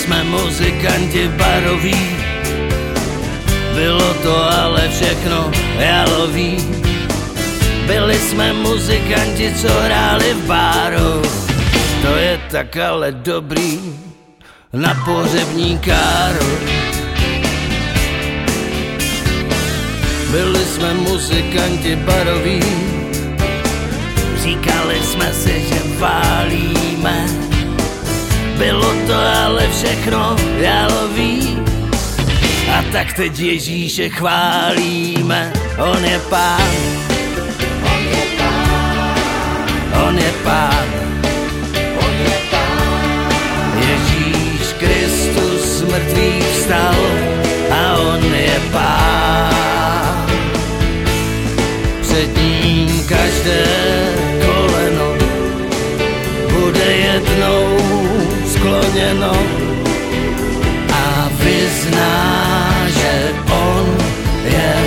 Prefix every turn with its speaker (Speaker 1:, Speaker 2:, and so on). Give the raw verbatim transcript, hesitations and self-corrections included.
Speaker 1: jsme muzikanti baroví, bylo to ale všechno jalový. Byli jsme muzikanti, co hráli v báru, to je tak ale dobrý na pohřební káru. Byli jsme muzikanti baroví, říkali jsme si, že válíme, bylo to ale všechno jalový. A tak teď Ježíše chválíme, on je pán, on je pán, on je pán, on je pán. Ježíš Kristus z mrtvých vstal a on je pán. Před ním každé koleno bude jednou skloněno a vyzná, že on je